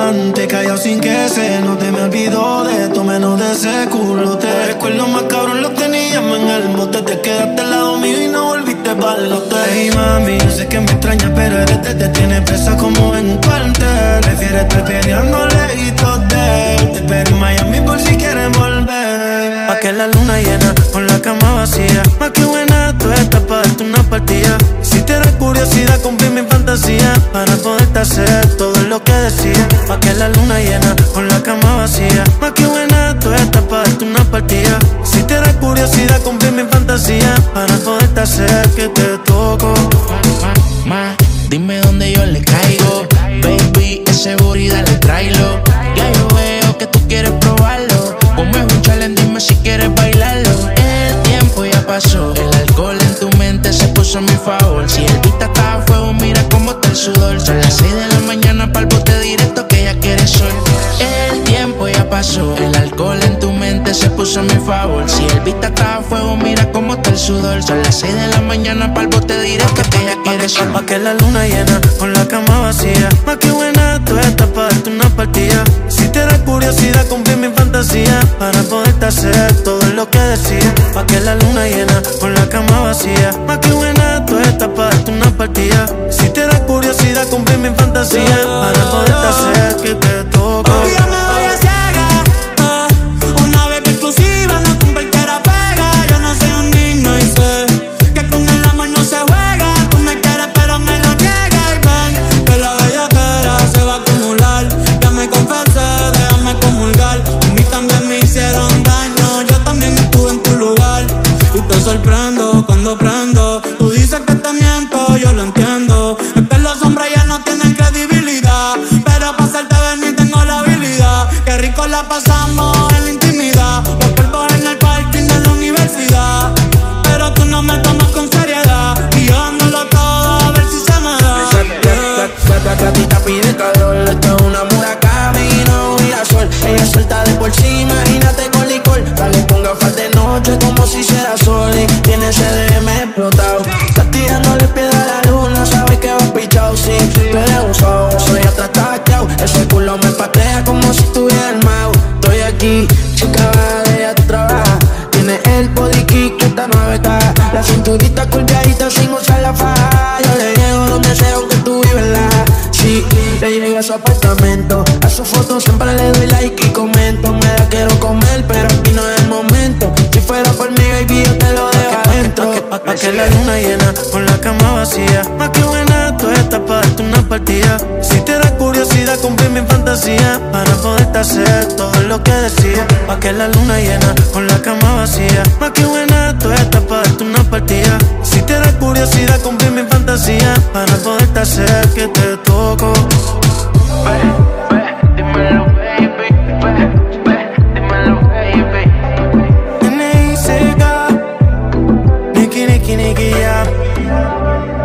amante, callado sin que se note. Me olvido de esto, menos de ese culote. Recuerdo más cabrón, lo teníamos en el bote. Te quedaste al lado mío y no volviste pa'l hotel. Hey mami, yo sé que me extrañas, pero eres te tiene presa como en un cuartel. Prefieres estar peleando lejitos de él. Te espero en Miami por si quieres volver. Pa' que la luna llena con la cama vacía. Más que buena tú estás pa' darte una partida. Si te da curiosidad cumplir mi fantasía, para poderte hacer todo lo que decía. Pa' que la luna llena con la cama vacía. Más que buena tú estás pa' darte una partida. Si te da curiosidad cumplir mi fantasía, para poderte hacer que te toco. Dime dónde yo le caigo. Baby, ese booty dale tráelo. Ya yo veo que tú quieres probarlo. Ponme un challenge, dime si quieres bailarlo. El tiempo ya pasó, el alcohol en tu mente se puso a mi favor. Si el beat está a fuego, mira cómo está el sudor. Son las 6 de la mañana pa'l bote directo que ya quiere sol. El tiempo ya pasó, el alcohol en tu mente se puso a mi favor. Si el beat está a fuego, mira cómo está el sudor. Son las 6 de la mañana pa'l bote directo que ya quiere sol. Pa' que la luna llena con la cama vacía. Más que buena tú estás pa' darte una partida. Si te da curiosidad cumplir mi fantasía, para poderte hacer todo lo que decía. Pa' que la luna llena con la cama vacía. Más que buena tú estás pa' darte una partida. Si te da curiosidad cumplir mi fantasía, para poderte hacer que te toco. Hoy yo me voy a ciega, una baby exclusiva, no con cualquiera pega. Yo no soy un niño y sé que con el amor no se juega. Tú me quieres pero me lo niegas. Y ven que la bellaquera se va a acumular. Ya me confesé, déjame comulgar. A mí también me hicieron daño, yo también estuve en tu lugar. Y te sorprendo cuando prendo. Tú dices que te miento, yo lo entiendo. Es que los hombres ya no tienen credibilidad, pero para hacerte venir tengo la habilidad. Qué rico la pasamos en la intimidad, los polvos en el parking de la universidad. Pero tú no me tomas con seriedad y yo dándolo todo a ver si se me da. Gatita pide calor, esto es una murakami y no girasol. Ella suelta de por sí, imagínate con licor. Dale con gafas de noche como si hiciera sol y tiene CDM explotado. Estás tirándole piedra a la luna, sabes que vas pichao. Si tú eres un soso, ya te has taqueado. Ese culo me patea como si estuviera armado. Estoy aquí, chica, va de tu trabaja. Tiene el body kick que está 9K. La cinturita curviadita sin usar la faja. Yo le llego donde sea aunque tú vives la. Sí, le llegué a su apartamento. A su foto siempre le doy like y comento. Me la quiero comer, pero aquí no es el momento. Si fuera por mí, baby, yo te lo dejo adentro. Pa' que la luna llena con la cama vacía. Más que buena tú estás pa' darte una partida. Si te da curiosidad cumplir mi fantasía, para poderte hacer todo lo que decía. Pa' que la luna llena con la cama vacía. Más que buena tú estás pa' darte una partida. Si te da curiosidad cumplir mi fantasía, para poderte hacer que te toco. Dímelo, baby, dímelo, baby. N.I.C.K. Nicky, Nicky, Nicky, yeah.